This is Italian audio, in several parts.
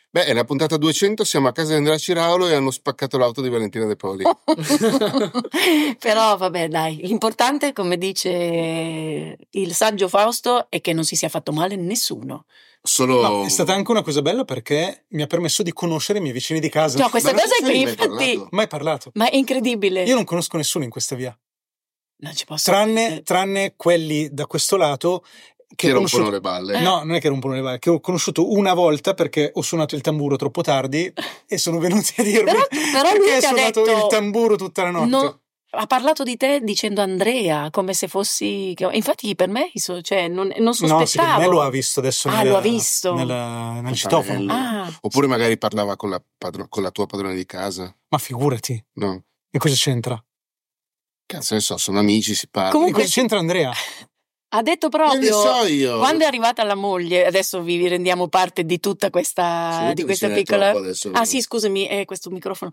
Beh, è la puntata 200, siamo a casa di Andrea Ciraulo e hanno spaccato l'auto di Valentina De Poli. Però vabbè, dai, l'importante, come dice il saggio Fausto, è che non si sia fatto male nessuno. Solo... No, è stata anche una cosa bella perché mi ha permesso di conoscere i miei vicini di casa. No, questa Ma cosa non è ci hai per mai infatti. parlato? Mai parlato. Ma è incredibile. Io non conosco nessuno in questa via. Non ci posso credere. Tranne quelli da questo lato Che ho rompono conosciuto. le balle. No, non è che rompono le balle, che ho conosciuto una volta perché ho suonato il tamburo troppo tardi e sono venuti a dirmi Però lui perché ti hai ha suonato detto, il tamburo tutta la notte. no, ha parlato di te dicendo Andrea, come se fossi... Infatti per me, cioè, non No, sospettavo. secondo me lo ha visto adesso Lo ha visto. nel citofono. Bello. Ah. Oppure magari parlava con la tua padrona di casa. Ma figurati, No, e cosa c'entra? cazzo ne so, sono amici, si parla. E Comunque cosa c'entra Andrea? ha detto Che ne proprio... so io? Quando è arrivata la moglie, adesso vi rendiamo parte di tutta questa, Sì, di perché questa ce n'è piccola... troppo adesso. Ah sì, scusami, è questo microfono.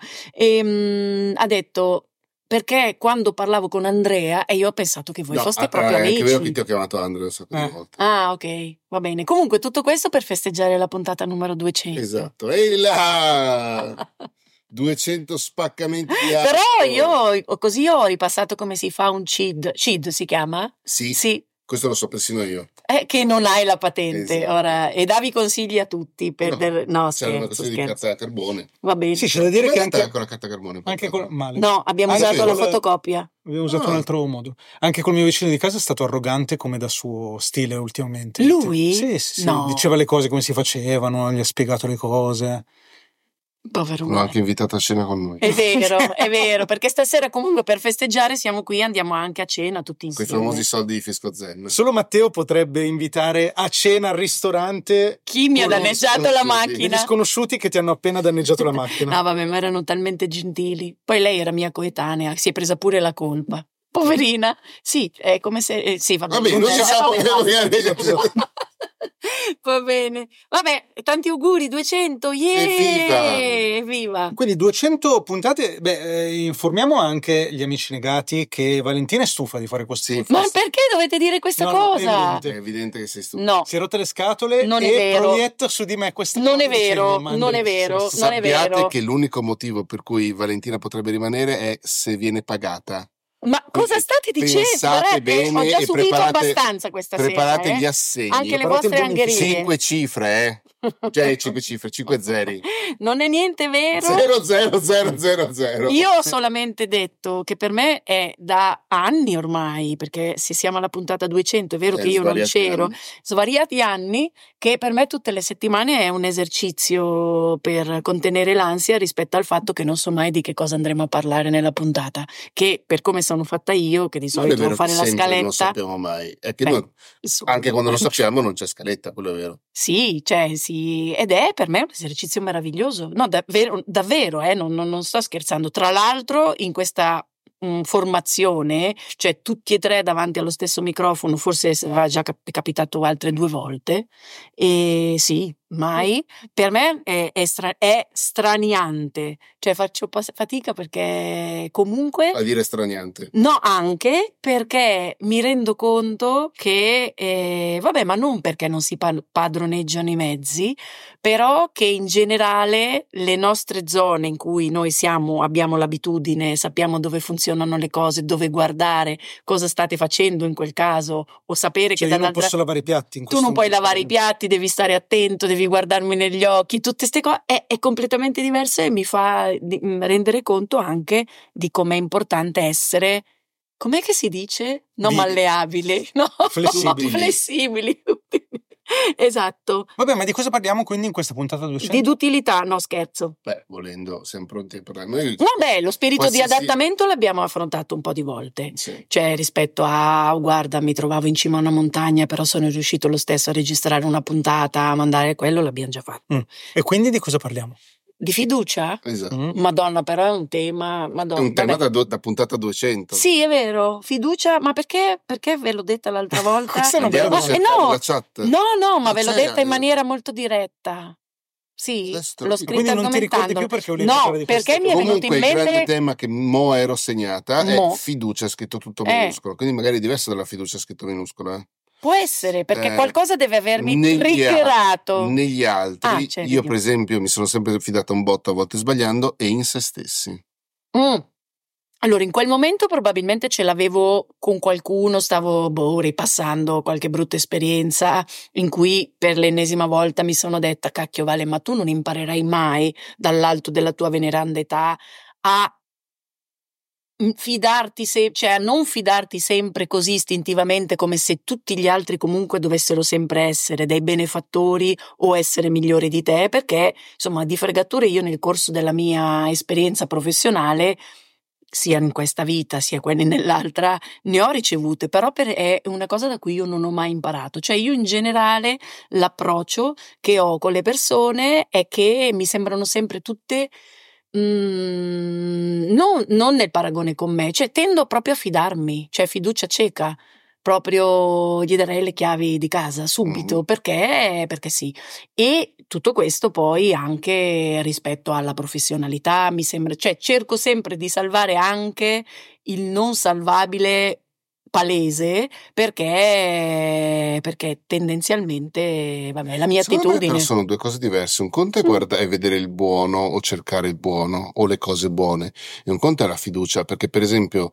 Ha detto, perché quando parlavo con Andrea, e io ho pensato che voi foste proprio È amici. anche vero che ti ho chiamato Andrea un sacco di volte. Ah, ok, va bene. Comunque tutto questo per festeggiare la puntata numero 200. Esatto. E là! 200 spaccamenti di auto. Però io così ho ripassato come si fa un CID. CID si chiama? Sì, Sì. questo lo so persino io. Che non hai la patente Esatto. ora e davi consigli a tutti per no, C'era una scherzo, questione di scherzo. carta a carbone. Va bene. Sì, c'è da dire Come che è andata anche con la carta a carbone? male. No, abbiamo Anche usato la con- fotocopia. Avevo usato Ah. un altro modo. Anche col mio vicino di casa è stato arrogante come da suo stile ultimamente. Lui? Sì. No. Diceva le cose come si facevano, gli ha spiegato le cose. Povero L'ho uomo. anche invitato a cena con noi. È vero, perché stasera comunque per festeggiare siamo qui, andiamo anche a cena tutti Quei insieme. famosi soldi di Fisco Zen. Solo Matteo potrebbe invitare a cena al ristorante Chi mi ha Con danneggiato sconosciuti. la degli macchina? sconosciuti che ti hanno appena danneggiato la macchina. No, vabbè, ma erano talmente gentili. Poi lei era mia coetanea, si è presa pure la colpa. Poverina. Sì, è come se... sì, vabbè. Vabbè, non si sa come Va bene. Vabbè, tanti auguri, 200, yeah! Evviva! Quindi 200 puntate. Informiamo anche gli amici negati che Valentina è stufa di fare questo. Sì, Ma perché dovete dire questa No, cosa? È evidente che sei stupido. No, Si è rotte le scatole Non è e vero. proietta su di me queste non cose è vero, dicendo, "Ma non è Andrea, vero, sì, sì, non è Sappiate vero. che l'unico motivo per cui Valentina potrebbe rimanere è se viene pagata. Ma cosa state dicendo? Pensate bene Ho già e subito preparate- abbastanza questa Preparate sera. gli assegni. Anche le preparate il vostre bonifico. angherie. 5 cifre, Cioè 5 cifre, 5 zeri. Non è niente vero. 00000. Io ho solamente detto che per me è da anni ormai, perché se siamo alla puntata 200, è vero che io non svariati c'ero, anni. svariati anni, che per me tutte le settimane è un esercizio per contenere l'ansia rispetto al fatto che non so mai di che cosa andremo a parlare nella puntata, che per come sono fatta io, che di Non è solito vero devo fare che la sempre non scaletta. sappiamo mai. È che Beh, noi- insomma. anche quando lo sappiamo non c'è scaletta, quello è vero. Sì, cioè sì, ed è per me un esercizio meraviglioso. No, davvero, non sto scherzando. Tra l'altro, in questa formazione, cioè tutti e tre davanti allo stesso microfono, forse sarà già capitato altre 2 volte, e sì, mai. Per me è straniante, cioè faccio un po' fatica perché comunque... A dire straniante. No, anche perché mi rendo conto che, vabbè, ma non perché non si padroneggiano i mezzi, però che in generale le nostre zone in cui noi abbiamo l'abitudine, sappiamo dove funzionano le cose, dove guardare, cosa state facendo in quel caso, o sapere Cioè, che io non posso lavare i piatti in tu questo non puoi momento. lavare i piatti, devi stare attento, devi guardarmi negli occhi, tutte queste cose è completamente diverso e mi fa rendere conto anche di com'è importante essere, com'è che si dice? Non malleabile, no? Flessibili. Flessibili. Esatto. Vabbè, ma di cosa parliamo quindi in questa puntata 200? Di d'utilità, no scherzo. Beh, volendo, siamo pronti a parlare. Noi- Vabbè, lo spirito di Qualsiasi- adattamento l'abbiamo affrontato un po' di volte. Sì. Cioè, rispetto a, guarda, mi trovavo in cima a una montagna, però sono riuscito lo stesso a registrare una puntata, a mandare quello, l'abbiamo già fatto. E quindi di cosa parliamo? Di fiducia? Esatto. Madonna, però è un tema. Madonna, È un tema vabbè. da puntata 200. Sì, è vero, fiducia, ma perché ve l'ho detta l'altra volta? Questa è una Andiamo bella a Ma- domanda. cercare no, la chat. no, ma Ma ve l'ho c'è, detta in maniera molto diretta. Sì, Adesso- l'ho Quindi scritta non ti ricordi argomentando. più perché volevi No, parlare di questo? perché mi è venuto Comunque in il grande mente. tema che mo ero segnata Mo. è fiducia scritto tutto minuscolo, quindi magari è diverso dalla fiducia scritto minuscolo. Può essere, perché qualcosa deve avermi triggerato. Negli altri, certo, io per esempio mi sono sempre fidato un botto, a volte sbagliando, e in se stessi. Allora, in quel momento probabilmente ce l'avevo con qualcuno, stavo ripassando qualche brutta esperienza in cui per l'ennesima volta mi sono detta: cacchio Vale, ma tu non imparerai mai dall'alto della tua veneranda età a fidarti, cioè a non fidarti sempre così istintivamente, come se tutti gli altri comunque dovessero sempre essere dei benefattori o essere migliori di te, perché insomma di fregature io nel corso della mia esperienza professionale, sia in questa vita sia quelle nell'altra, ne ho ricevute, però è una cosa da cui io non ho mai imparato. Cioè io in generale l'approccio che ho con le persone è che mi sembrano sempre tutte non nel paragone con me, cioè tendo proprio a fidarmi, cioè fiducia cieca, proprio gli darei le chiavi di casa subito, perché sì. E tutto questo poi anche rispetto alla professionalità, mi sembra, cioè cerco sempre di salvare anche il non salvabile palese, perché tendenzialmente, vabbè, la mia attitudine. Però sono due cose diverse. Un conto è vedere il buono o cercare il buono o le cose buone, e un conto è la fiducia, perché per esempio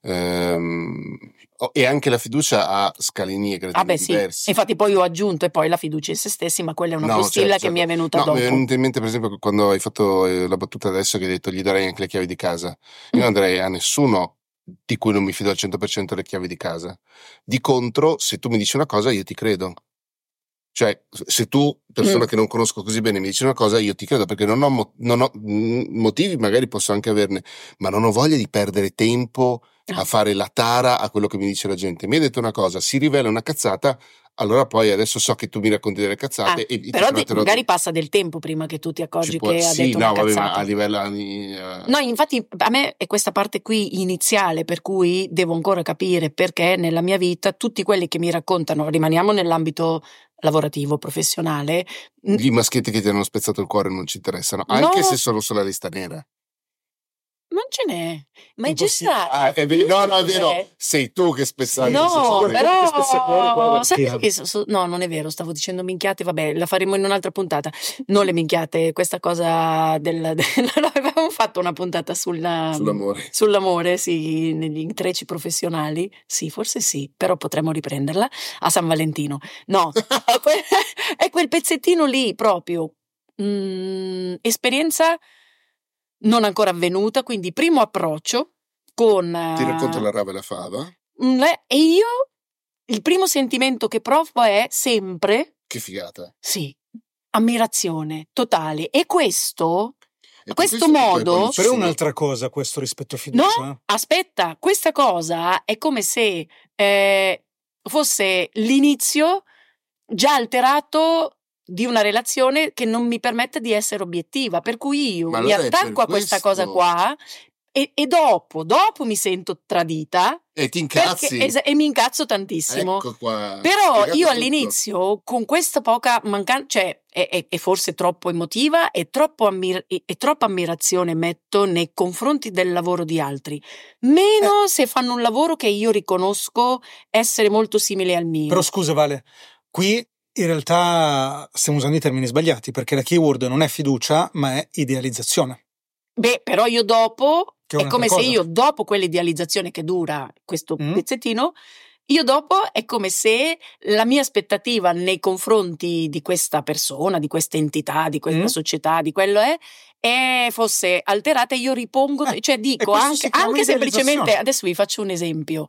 e anche la fiducia ha scalini e gradi diversi. Sì. Infatti poi ho aggiunto e poi la fiducia in se stessi, ma quella è una postilla che mi è venuta dopo. Mi è venuta in mente per esempio quando hai fatto la battuta adesso che hai detto gli darei anche le chiavi di casa. Io non darei a nessuno di cui non mi fido al 100% le chiavi di casa. Di contro, se tu mi dici una cosa, io ti credo. Cioè, se tu, persona che non conosco così bene, mi dici una cosa, io ti credo, perché non ho motivi, magari posso anche averne, ma non ho voglia di perdere tempo a fare la tara a quello che mi dice la gente. Mi hai detto una cosa, si rivela una cazzata, allora poi adesso so che tu mi racconti delle cazzate però magari passa del tempo prima che tu ti accorgi che ha detto una cazzata. Ma a livello no, infatti a me è questa parte qui iniziale per cui devo ancora capire perché nella mia vita tutti quelli che mi raccontano, rimaniamo nell'ambito lavorativo, professionale, gli maschietti che ti hanno spezzato il cuore non ci interessano, anche se sono sulla lista nera. Non ce n'è, ma è già è vero, sei tu che spezzavi. No, però no, non è vero, stavo dicendo minchiate, vabbè, la faremo in un'altra puntata. Non le minchiate, questa cosa avevamo fatto una puntata sull'amore, sì, negli intrecci professionali, sì, forse sì, però potremmo riprenderla a San Valentino. No, è quel pezzettino lì proprio, esperienza non ancora avvenuta, quindi primo approccio con ti racconto la rava e la fava, e io il primo sentimento che provo è sempre che figata, sì, ammirazione totale, e questo modo però è un'altra cosa questo rispetto a fiducia. No, aspetta, questa cosa è come se fosse l'inizio già alterato di una relazione che non mi permette di essere obiettiva, per cui io mi attacco a questa cosa qua e dopo mi sento tradita e ti incazzi e mi incazzo tantissimo. Ecco qua, però io all'inizio con questa poca mancanza, cioè è forse troppo emotiva e troppa ammirazione metto nei confronti del lavoro di altri, meno se fanno un lavoro che io riconosco essere molto simile al mio. Però scusa Vale, qui in realtà stiamo usando i termini sbagliati, perché la keyword non è fiducia, ma è idealizzazione. Beh, però io dopo, è come se io dopo quell'idealizzazione che dura questo pezzettino, io dopo è come se la mia aspettativa nei confronti di questa persona, di questa entità, di questa società, di quello fosse alterata, e io ripongo, cioè dico anche semplicemente, adesso vi faccio un esempio,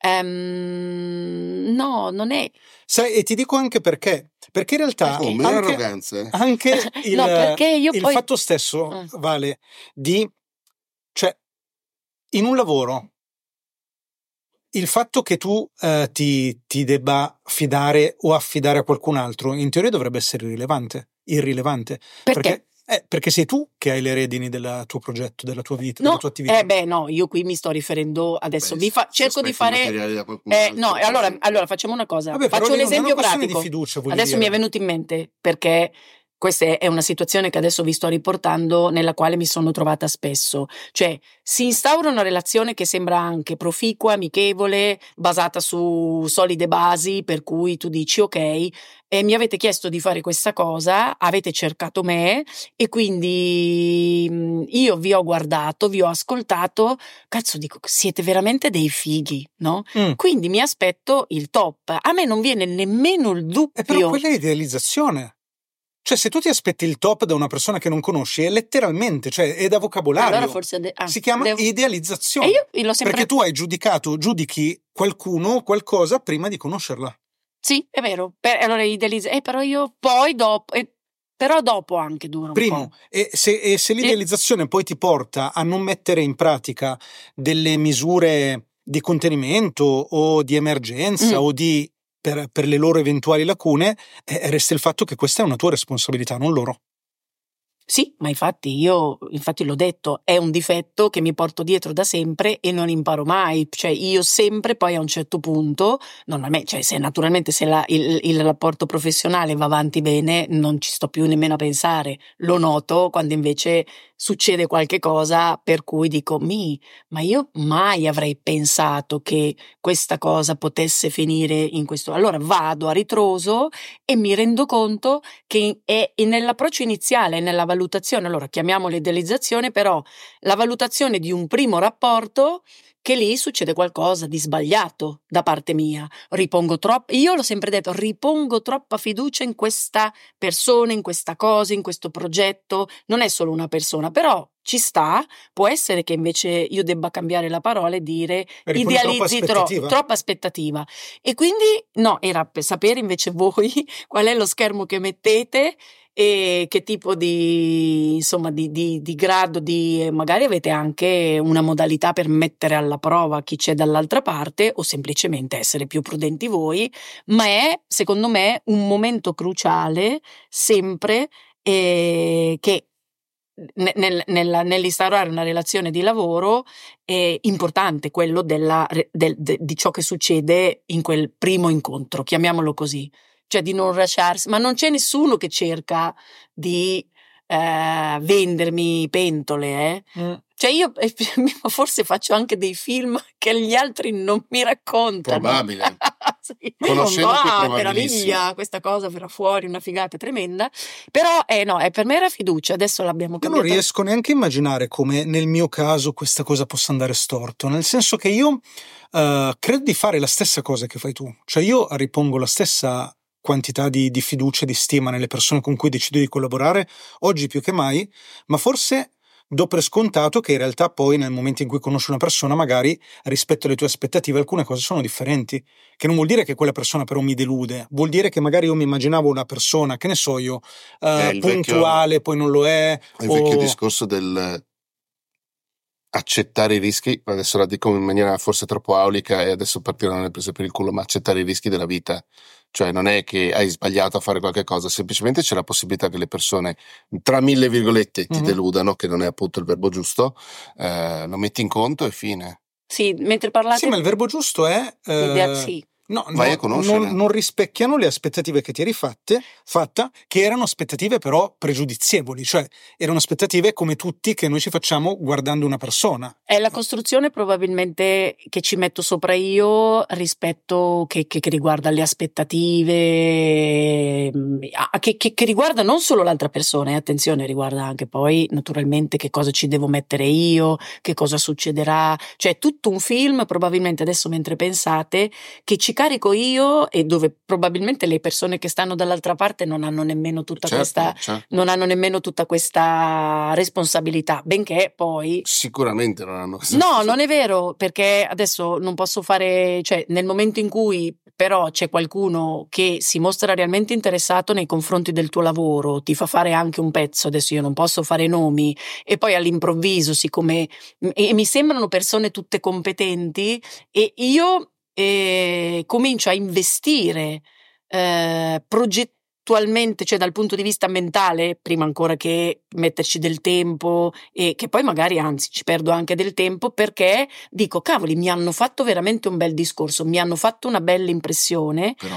no, non è. Sai, e ti dico anche perché in realtà anche il fatto stesso Vale di, cioè in un lavoro il fatto che tu ti debba fidare o affidare a qualcun altro in teoria dovrebbe essere irrilevante. Perché sei tu che hai le redini del tuo progetto, della tua vita, della tua attività. No, io qui mi sto riferendo adesso. Cerco di fare. No, allora facciamo una cosa. Faccio un esempio pratico. Fiducia, adesso mi è venuto in mente perché questa è una situazione che adesso vi sto riportando, nella quale mi sono trovata spesso. Cioè, si instaura una relazione che sembra anche proficua, amichevole, basata su solide basi, per cui tu dici ok, mi avete chiesto di fare questa cosa, avete cercato me e quindi io vi ho guardato, vi ho ascoltato, cazzo dico, siete veramente dei fighi, no? Quindi mi aspetto il top. A me non viene nemmeno il dubbio. Però quella è idealizzazione. Cioè, se tu ti aspetti il top da una persona che non conosci, è letteralmente, cioè è da vocabolario. Allora forse si chiama idealizzazione. E io l'ho sempre... Perché tu hai giudichi qualcuno o qualcosa prima di conoscerla. Sì, è vero. Allora però io poi dopo... Però dopo anche dura un po'. E se l'idealizzazione poi ti porta a non mettere in pratica delle misure di contenimento o di emergenza o di... Per le loro eventuali lacune, resta il fatto che questa è una tua responsabilità, non loro. Sì, ma infatti l'ho detto, è un difetto che mi porto dietro da sempre e non imparo mai, cioè io sempre poi a un certo punto, normalmente, cioè naturalmente se il rapporto professionale va avanti bene non ci sto più nemmeno a pensare, lo noto quando invece succede qualche cosa per cui dico ma io mai avrei pensato che questa cosa potesse finire in questo, allora vado a ritroso e mi rendo conto che è nell'approccio iniziale, nella valutazione, allora chiamiamolo idealizzazione, però la valutazione di un primo rapporto, che lì succede qualcosa di sbagliato da parte mia. Io l'ho sempre detto, ripongo troppa fiducia in questa persona, in questa cosa, in questo progetto, non è solo una persona, però ci sta, può essere che invece io debba cambiare la parola e dire idealizzi troppa aspettativa. E quindi no, era per sapere invece voi qual è lo schermo che mettete e che tipo di grado di magari avete anche una modalità per mettere alla prova chi c'è dall'altra parte o semplicemente essere più prudenti voi, ma è secondo me un momento cruciale sempre che nell'instaurare una relazione di lavoro è importante quello di ciò che succede in quel primo incontro, chiamiamolo così, cioè di non lasciarsi, ma non c'è nessuno che cerca di vendermi pentole, Cioè io forse faccio anche dei film che gli altri non mi raccontano. Probabile. Sì. Meraviglia, questa cosa verrà fuori, una figata tremenda. Però per me era fiducia, adesso l'abbiamo cambiata. Io non riesco neanche a immaginare come nel mio caso questa cosa possa andare storto, nel senso che io credo di fare la stessa cosa che fai tu, cioè io ripongo la stessa quantità di fiducia e di stima nelle persone con cui decido di collaborare, oggi più che mai, ma forse do per scontato che in realtà poi nel momento in cui conosci una persona magari rispetto alle tue aspettative alcune cose sono differenti, che non vuol dire che quella persona però mi delude, vuol dire che magari io mi immaginavo una persona, che ne so io, puntuale, poi non lo è. Il vecchio discorso del accettare i rischi, adesso la dico in maniera forse troppo aulica e adesso partiranno le prese per il culo, ma accettare i rischi della vita. Cioè non è che hai sbagliato a fare qualche cosa, semplicemente c'è la possibilità che le persone tra mille virgolette ti deludano, che non è appunto il verbo giusto, lo metti in conto e fine. Sì, mentre parlate... Sì, ma il verbo giusto è... sì. Non rispecchiano le aspettative che ti eri fatta, che erano aspettative però pregiudizievoli, cioè erano aspettative come tutti che noi ci facciamo guardando una persona. È la costruzione probabilmente che ci metto sopra io rispetto che riguarda le aspettative, che riguarda non solo l'altra persona, attenzione, riguarda anche poi naturalmente che cosa ci devo mettere io, che cosa succederà, cioè tutto un film probabilmente adesso mentre pensate che ci carico io e dove probabilmente le persone che stanno dall'altra parte non hanno nemmeno tutta non hanno nemmeno tutta questa responsabilità, benché poi sicuramente non hanno. No, non è vero, perché adesso non posso fare, cioè nel momento in cui però c'è qualcuno che si mostra realmente interessato nei confronti del tuo lavoro, ti fa fare anche un pezzo, adesso io non posso fare nomi, e poi all'improvviso siccome e mi sembrano persone tutte competenti e io comincio a investire progettualmente, cioè dal punto di vista mentale, prima ancora che metterci del tempo e che poi magari anzi ci perdo anche del tempo, perché dico cavoli, mi hanno fatto veramente un bel discorso, mi hanno fatto una bella impressione. Però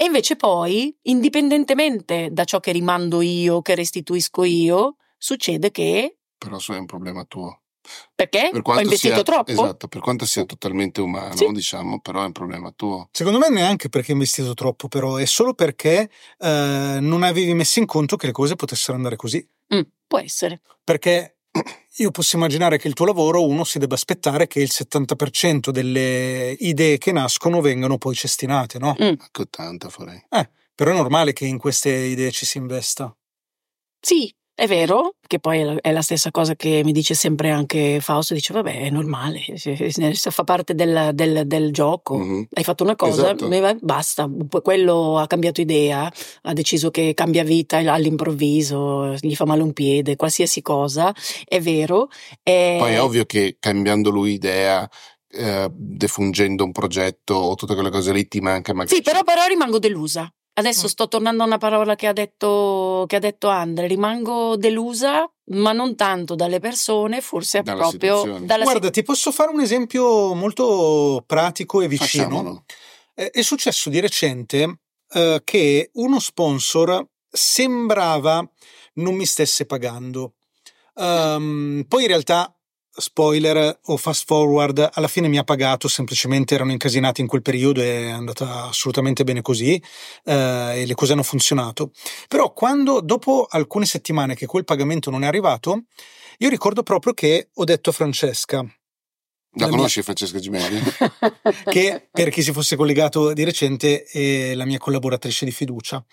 E invece poi, indipendentemente da ciò che rimando io, che restituisco io, succede che... Però è un problema tuo. Perché? Ho investito troppo? Esatto, per quanto sia totalmente umano, diciamo, però è un problema tuo. Secondo me neanche perché hai investito troppo, però è solo perché non avevi messo in conto che le cose potessero andare così. Può essere. Perché io posso immaginare che il tuo lavoro uno si debba aspettare che il 70% delle idee che nascono vengano poi cestinate, no? Anche 80 farei. Però è normale che in queste idee ci si investa. Sì. È vero, che poi è la stessa cosa che mi dice sempre anche Fausto, dice vabbè è normale, fa parte del gioco, hai fatto una cosa, esatto. Basta, quello ha cambiato idea, ha deciso che cambia vita all'improvviso, gli fa male un piede, qualsiasi cosa, è vero. Poi è ovvio che cambiando lui idea, defungendo un progetto o tutte quelle cose lì ti manca magari. Sì, però rimango delusa. Adesso sto tornando a una parola che ha detto Andre, rimango delusa, ma non tanto dalle persone, forse dalla proprio situazione. Guarda, ti posso fare un esempio molto pratico e vicino. Facciamolo. È successo di recente che uno sponsor sembrava non mi stesse pagando. Poi in realtà, spoiler o fast forward, alla fine mi ha pagato, semplicemente erano incasinati in quel periodo e è andata assolutamente bene così, e le cose hanno funzionato. Però quando dopo alcune settimane che quel pagamento non è arrivato, io ricordo proprio che ho detto a Francesca, la conosci Francesca Gimelli? Che per chi si fosse collegato di recente è la mia collaboratrice di fiducia.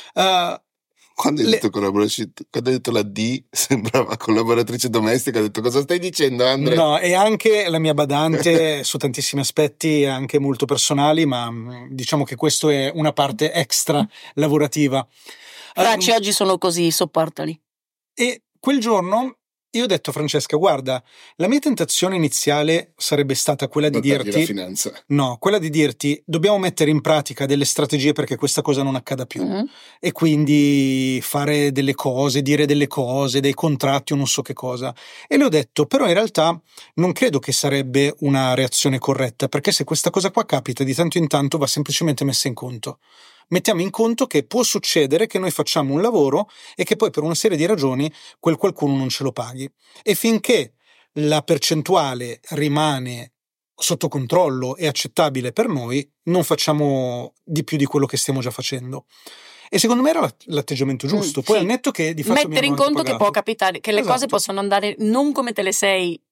Quando hai detto la D sembrava collaboratrice domestica, ho detto cosa stai dicendo Andre? No, è anche la mia badante su tantissimi aspetti, anche molto personali, ma diciamo che questo è una parte extra lavorativa. Franci, oggi sono così, sopportali. E quel giorno io ho detto a Francesca, guarda, la mia tentazione iniziale sarebbe stata quella di dirti la finanza. No, quella di dirti dobbiamo mettere in pratica delle strategie perché questa cosa non accada più, e quindi fare delle cose, dire delle cose, dei contratti o non so che cosa. E le ho detto, però in realtà non credo che sarebbe una reazione corretta, perché se questa cosa qua capita di tanto in tanto va semplicemente messa in conto. Mettiamo in conto che può succedere che noi facciamo un lavoro e che poi per una serie di ragioni quel qualcuno non ce lo paghi. E finché la percentuale rimane sotto controllo e accettabile per noi, non facciamo di più di quello che stiamo già facendo. E secondo me era l'atteggiamento giusto. Poi al netto che di fatto mettere in conto che può capitare, che le cose possono andare non come te le sei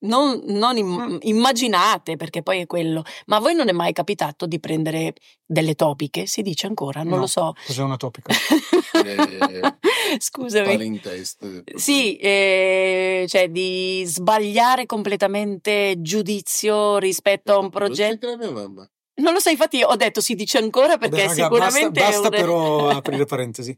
immaginate, perché poi è quello. Ma a voi non è mai capitato di prendere delle topiche? Si dice ancora? Non lo so. Cos'è una topica? Scusami. Palla in testa. Sì, cioè di sbagliare completamente giudizio rispetto a un progetto. Lo dice la mia mamma. Non lo so, infatti ho detto si dice ancora perché raga, sicuramente basta però aprire parentesi.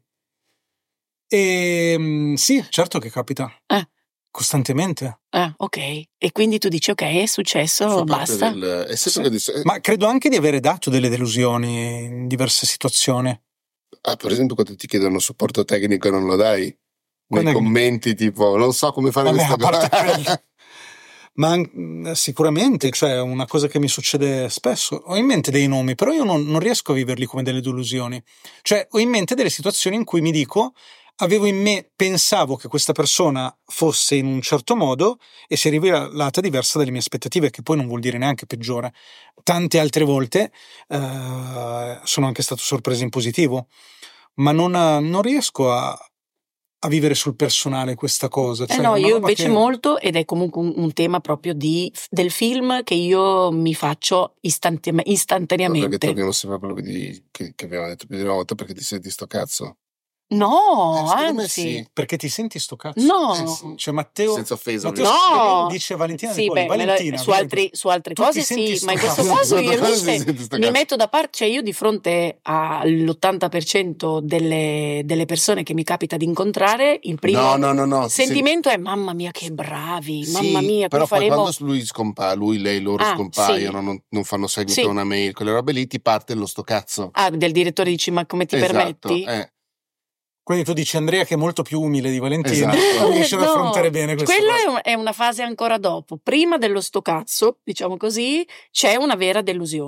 Sì, certo che capita. Costantemente. Ok. E quindi tu dici ok, è successo, basta. Ma credo anche di avere dato delle delusioni in diverse situazioni. Per esempio quando ti chiedono supporto tecnico e non lo dai, nei commenti tipo non so come fare questa cosa. Ma sicuramente, cioè una cosa che mi succede spesso, ho in mente dei nomi, però io non riesco a viverli come delle delusioni. Cioè ho in mente delle situazioni in cui mi dico, pensavo che questa persona fosse in un certo modo e si è rivelata diversa dalle mie aspettative, che poi non vuol dire neanche peggiore. Tante altre volte sono anche stato sorpreso in positivo, ma non riesco a vivere sul personale questa cosa. Cioè no, io invece molto, ed è comunque un tema proprio del film che io mi faccio istantaneamente. Perché torniamo sempre a quello che abbiamo detto più di una volta, perché ti senti sto cazzo. No, anzi. Sì. Perché ti senti sto cazzo? No. Sì. Cioè Matteo... Senza offesa. No. Dice Valentina. Sì, Valentina. Su altre cose sì, ma in questo caso io invece mi metto da parte, cioè io di fronte all'80% delle persone che mi capita di non il primo sentimento è mamma mia che bravi, mamma mia, però poi faremo... quando lui scompare, loro scompaiono, non fanno seguito a una mail, quelle robe lì ti parte lo sto cazzo. Del direttore dici ma come ti permetti? Quindi tu dici Andrea che è molto più umile di Valentina, riesce ad affrontare bene questo. Quello è una fase ancora dopo. Prima dello sto cazzo, diciamo così, c'è una vera delusione.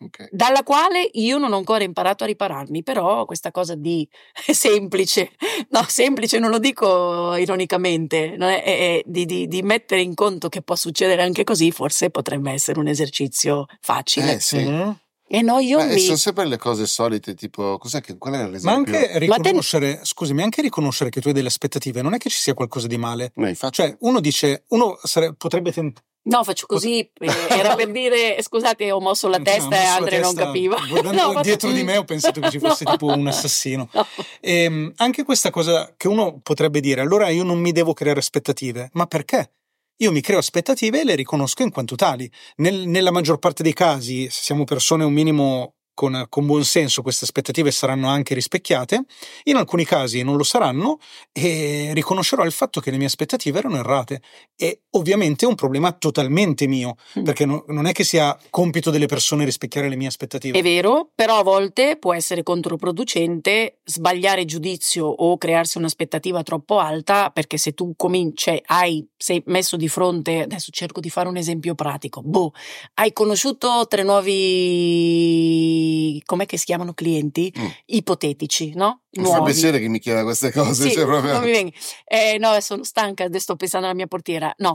Okay. Dalla quale io non ho ancora imparato a ripararmi, però questa cosa di semplice non lo dico ironicamente, è di mettere in conto che può succedere anche così, forse potrebbe essere un esercizio facile. Sì. Sono sempre le cose solite, tipo qual era l'esempio? Ma anche riconoscere, anche riconoscere che tu hai delle aspettative, non è che ci sia qualcosa di male. Cioè, uno potrebbe tentare. No, faccio così, era per dire, scusate, ho mosso la testa e Andre non capiva. Guardando dietro di me ho pensato che ci fosse tipo un assassino. No. Anche questa cosa che uno potrebbe dire, allora io non mi devo creare aspettative, ma perché? Io mi creo aspettative e le riconosco in quanto tali. Nella maggior parte dei casi, se siamo persone un minimo con buon senso, queste aspettative saranno anche rispecchiate. In alcuni casi non lo saranno e riconoscerò il fatto che le mie aspettative erano errate. E ovviamente è un problema totalmente mio, perché non è che sia compito delle persone rispecchiare le mie aspettative. È vero, però a volte può essere controproducente sbagliare giudizio o crearsi un'aspettativa troppo alta, perché se tu sei messo di fronte, adesso cerco di fare un esempio pratico, hai conosciuto 3 nuovi, com'è che si chiamano, clienti ipotetici, no? Mi fa piacere che mi chieda queste cose. Sì, proprio... non mi venga. No, sono stanca, adesso sto pensando alla mia portiera. No.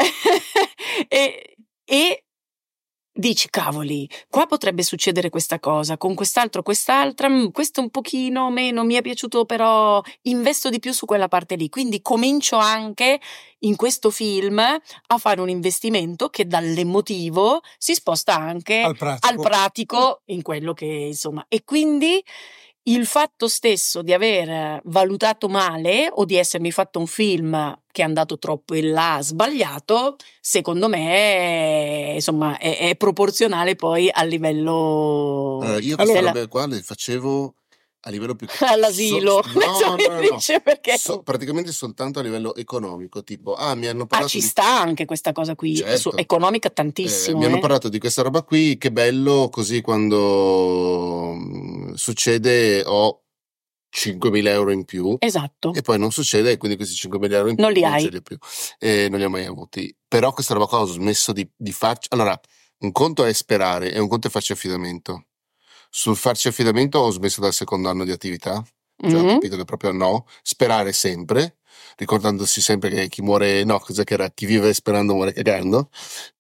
e dici, cavoli, qua potrebbe succedere questa cosa, con quest'altra, questo un pochino meno, mi è piaciuto, però investo di più su quella parte lì, quindi comincio anche in questo film a fare un investimento che dall'emotivo si sposta anche al pratico in quello che, insomma, e quindi il fatto stesso di aver valutato male o di essermi fatto un film che è andato troppo in là, sbagliato, secondo me insomma è proporzionale poi al livello. Io queste robe qua le facevo a livello più all'asilo. Perché praticamente soltanto a livello economico, tipo mi hanno parlato ci sta anche questa cosa qui, certo. Economica tantissimo. Mi hanno parlato di questa roba qui, che bello, così quando succede ho 5.000 euro in più, esatto, e poi non succede, e quindi questi 5.000 euro in più non li hai più, non li ho mai avuti. Però questa roba qua ho smesso di farci. Allora, un conto è sperare e un conto è farci affidamento. Sul farci affidamento ho smesso dal secondo anno di attività, cioè ho capito che proprio no, sperare sempre, ricordandosi sempre che chi muore, chi vive sperando muore cagando,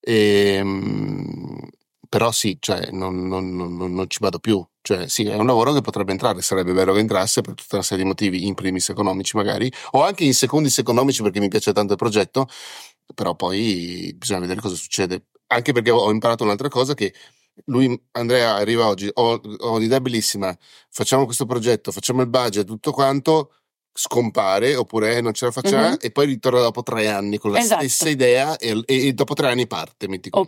però sì, cioè non ci vado più, cioè sì, è un lavoro che potrebbe entrare, sarebbe bello che entrasse per tutta una serie di motivi, in primis economici magari, o anche in secondis economici perché mi piace tanto il progetto, però poi bisogna vedere cosa succede, anche perché ho imparato un'altra cosa, che Andrea arriva oggi, ho un'idea bellissima, facciamo questo progetto, facciamo il budget, tutto quanto, scompare oppure non ce la facciamo e poi ritorna dopo 3 anni con la stessa idea e dopo 3 anni parte,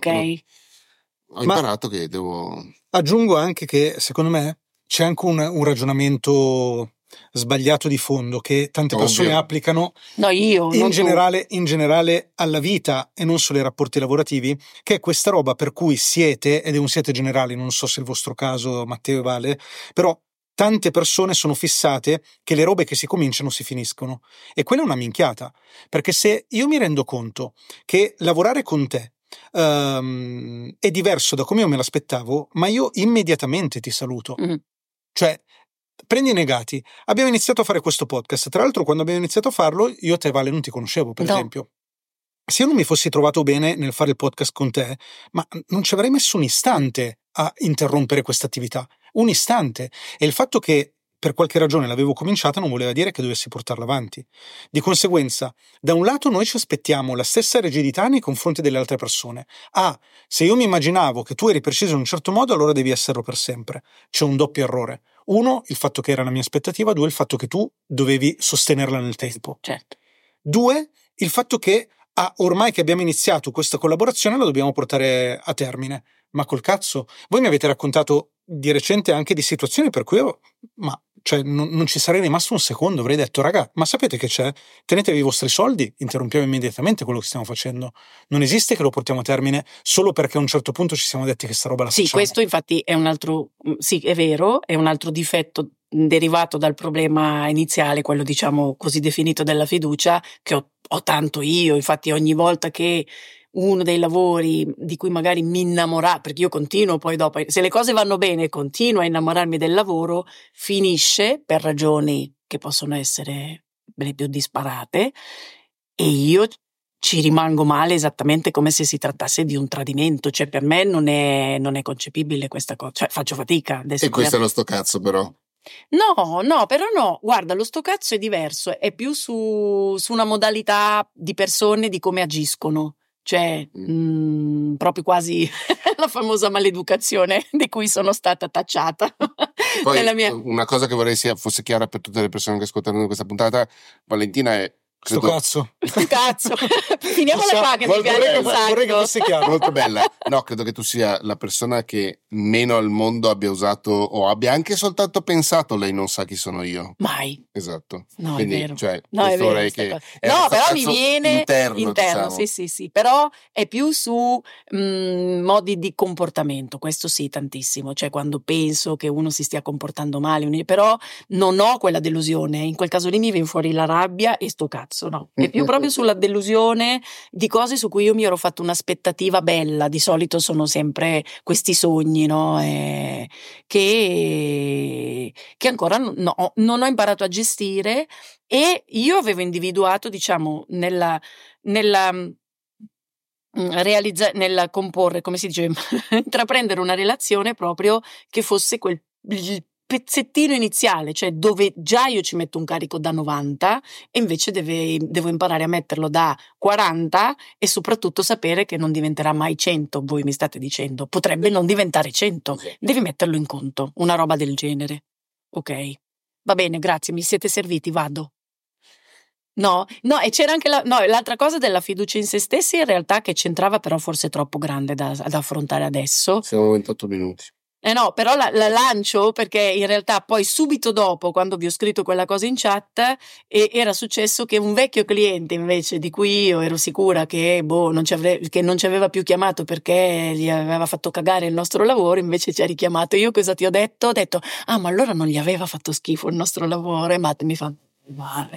ho imparato che devo. Aggiungo anche che secondo me c'è anche un ragionamento sbagliato di fondo che tante persone applicano in generale alla vita e non solo ai rapporti lavorativi, che è questa roba per cui siete, ed è un siete generale, non so se il vostro caso, Matteo e Vale, però tante persone sono fissate che le robe che si cominciano si finiscono, e quella è una minchiata, perché se io mi rendo conto che lavorare con te è diverso da come io me l'aspettavo, ma io immediatamente ti saluto. Cioè, prendi i negati. Abbiamo iniziato a fare questo podcast. Tra l'altro, quando abbiamo iniziato a farlo, io te, Vale, non ti conoscevo, per esempio. Se io non mi fossi trovato bene nel fare il podcast con te, ma non ci avrei messo un istante a interrompere questa attività. Un istante. E il fatto che per qualche ragione l'avevo cominciata non voleva dire che dovessi portarla avanti. Di conseguenza, da un lato noi ci aspettiamo la stessa rigidità nei confronti delle altre persone. Se io mi immaginavo che tu eri preciso in un certo modo, allora devi esserlo per sempre. C'è un doppio errore. 1, il fatto che era la mia aspettativa. 2, il fatto che tu dovevi sostenerla nel tempo. Certo. 2, il fatto che ormai che abbiamo iniziato questa collaborazione la dobbiamo portare a termine. Ma col cazzo, voi mi avete raccontato di recente anche di situazioni per cui non ci sarei rimasto un secondo, avrei detto: raga, ma sapete che c'è? Tenetevi i vostri soldi, interrompiamo immediatamente quello che stiamo facendo. Non esiste che lo portiamo a termine solo perché a un certo punto ci siamo detti che sta roba la facciamo. Sì, questo infatti è un altro, sì, è vero, è un altro difetto derivato dal problema iniziale, quello diciamo così definito della fiducia, che ho tanto io. Infatti ogni volta che uno dei lavori di cui magari mi innamora, perché io continuo poi dopo, se le cose vanno bene, continuo a innamorarmi del lavoro, finisce per ragioni che possono essere le più disparate e io ci rimango male esattamente come se si trattasse di un tradimento, cioè per me non è concepibile questa cosa, cioè faccio fatica. E questo è lo sto cazzo però. No, però no, guarda, lo sto cazzo è diverso, è più su una modalità di persone, di come agiscono, cioè proprio quasi la famosa maleducazione di cui sono stata tacciata. Poi una cosa che vorrei fosse chiara per tutte le persone che ascoltano questa puntata, Valentina è Sto cazzo. Finiamola qua che mi piace un sacco. Vorrei che fosse chiaro. Molto bella. No, credo che tu sia la persona che meno al mondo abbia usato o abbia anche soltanto pensato lei non sa chi sono io. Mai. Esatto. No, quindi, è vero. Cioè, no, è vero. No, però mi viene interno diciamo. Sì. Però è più su modi di comportamento. Questo sì, tantissimo. Cioè, quando penso che uno si stia comportando male, però non ho quella delusione. In quel caso lì mi viene fuori la rabbia e sto cazzo. No, è più proprio sulla delusione di cose su cui io mi ero fatto un'aspettativa bella. Di solito sono sempre questi sogni, no? Che ancora non ho imparato a gestire, e io avevo individuato, diciamo, nella comporre, come si dice, intraprendere una relazione proprio che fosse quel pezzettino iniziale, cioè dove già io ci metto un carico da 90 e invece devo imparare a metterlo da 40 e soprattutto sapere che non diventerà mai 100, voi mi state dicendo, potrebbe non diventare 100, devi metterlo in conto, una roba del genere. Ok, va bene, grazie, mi siete serviti, vado. No, e c'era anche l'altra cosa della fiducia in se stessi, in realtà, che c'entrava, però forse troppo grande da affrontare adesso. Siamo a 28 minuti. No, però la lancio perché in realtà poi subito dopo, quando vi ho scritto quella cosa in chat, era successo che un vecchio cliente, invece, di cui io ero sicura che non ci aveva più chiamato perché gli aveva fatto cagare il nostro lavoro, invece ci ha richiamato. Io cosa ti ho detto? Ho detto, ma allora non gli aveva fatto schifo il nostro lavoro? E Matt mi fa, male.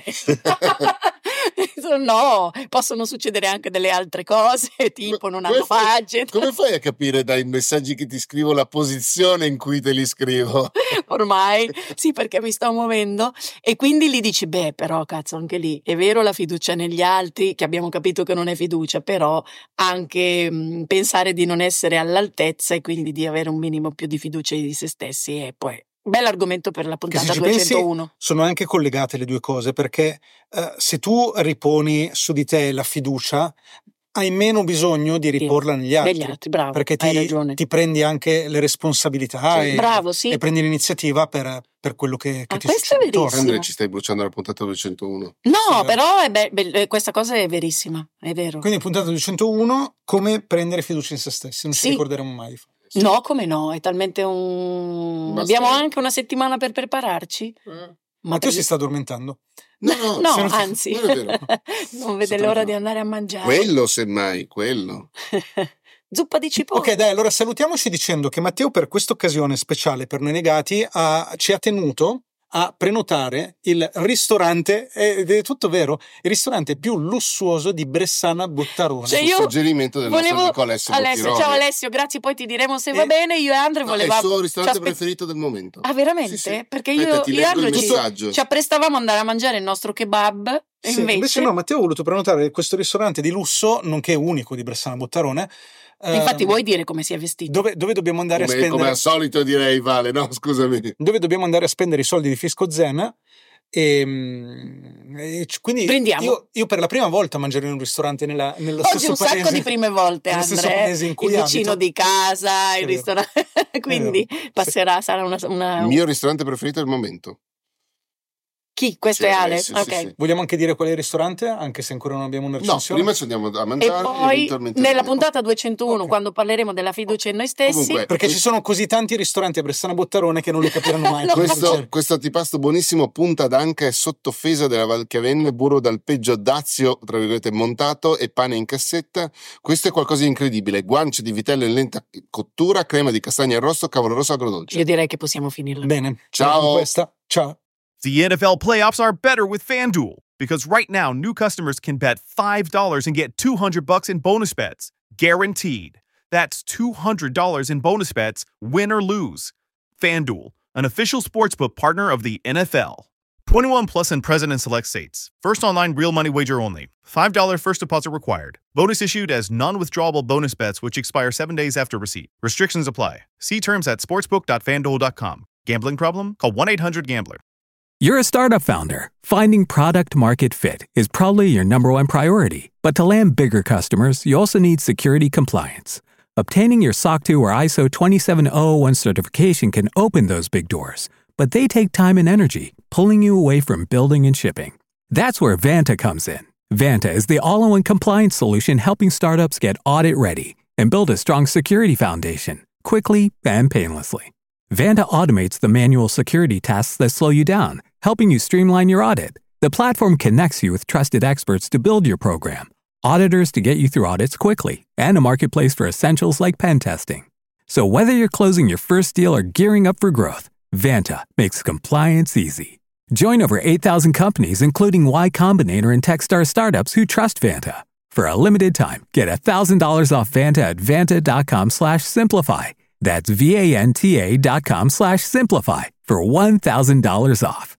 No, possono succedere anche delle altre cose, tipo non hanno budget. Come fai a capire dai messaggi che ti scrivo la posizione in cui te li scrivo? Ormai sì, perché mi sto muovendo, e quindi gli dici, però cazzo, anche lì è vero, la fiducia negli altri, che abbiamo capito che non è fiducia, però anche pensare di non essere all'altezza e quindi di avere un minimo più di fiducia di se stessi, e poi bell'argomento per la puntata 201. Pensi, sono anche collegate le due cose, perché se tu riponi su di te la fiducia, hai meno bisogno di riporla negli altri, bravo, perché ti prendi anche le responsabilità e prendi l'iniziativa per quello che ti succede intorno. Andrea, ci stai bruciando la puntata 201. No, però questa cosa è verissima, è vero. Quindi puntata 201, come prendere fiducia in se stessi, non ci ricorderemo mai di fare. No, come no, è talmente abbiamo anche una settimana per prepararci. Matteo si sta addormentando. No, anzi, non vede l'ora di andare a mangiare. Quello, semmai, quello. Zuppa di cipolla. Ok, dai, allora salutiamoci dicendo che Matteo, per questa occasione speciale per Noi Negati, ci ha tenuto a prenotare il ristorante, ed è tutto vero, il ristorante più lussuoso di Bressana Bottarone. Cioè io suggerimento del nostro amico Alessio. Ciao Alessio, grazie, poi ti diremo se va bene. Io e Andre volevamo... È il suo ristorante preferito del momento. Ah, veramente? Sì. Perché io e Andre ci apprestavamo ad andare a mangiare il nostro kebab. Invece no, Matteo ha voluto prenotare questo ristorante di lusso, nonché unico di Bressana Bottarone. Infatti vuoi dire come si è vestito? Dove dobbiamo andare a spendere? Come al solito direi, Vale, no, scusami. Dove dobbiamo andare a spendere i soldi di Fisco Zen, e quindi io per la prima volta mangerò in un ristorante nello stesso paese. Oggi un sacco di prime volte, Andrea, il vicino di casa, il ristorante, quindi sarà una... Il mio ristorante preferito al momento. Chi? Questo è Ale? Sì, okay. Sì. Vogliamo anche dire qual è il ristorante, anche se ancora non abbiamo una recensione? No, prima ci andiamo a mangiare. E poi nella puntata 201, quando parleremo della fiducia in noi stessi. Comunque, perché ci sono così tanti ristoranti a Bressana Bottarone che non li capiranno mai. Questo antipasto buonissimo, punta d'anca e sottofesa della Valchiavenne, burro d'alpeggio dazio, tra virgolette, montato, e pane in cassetta. Questo è qualcosa di incredibile. Guance di vitello in lenta cottura, crema di castagna arrosto, cavolo rosso agrodolce. Io direi che possiamo finirla. Bene. Ciao. Ciao. The NFL playoffs are better with FanDuel, because right now, new customers can bet $5 and get $200 in bonus bets. Guaranteed. That's $200 in bonus bets, win or lose. FanDuel, an official sportsbook partner of the NFL. 21 plus and present in select states. First online real money wager only. $5 first deposit required. Bonus issued as non-withdrawable bonus bets which expire 7 days after receipt. Restrictions apply. See terms at sportsbook.fanduel.com. Gambling problem? Call 1-800-GAMBLER. You're a startup founder. Finding product market fit is probably your number one priority. But to land bigger customers, you also need security compliance. Obtaining your SOC 2 or ISO 27001 certification can open those big doors, but they take time and energy, pulling you away from building and shipping. That's where Vanta comes in. Vanta is the all-in-one compliance solution helping startups get audit-ready and build a strong security foundation, quickly and painlessly. Vanta automates the manual security tasks that slow you down, helping you streamline your audit. The platform connects you with trusted experts to build your program, auditors to get you through audits quickly, and a marketplace for essentials like pen testing. So whether you're closing your first deal or gearing up for growth, Vanta makes compliance easy. Join over 8,000 companies, including Y Combinator and Techstar startups who trust Vanta. For a limited time, get $1,000 off Vanta at vanta.com/simplify. That's VANTA.com/simplify for $1,000 off.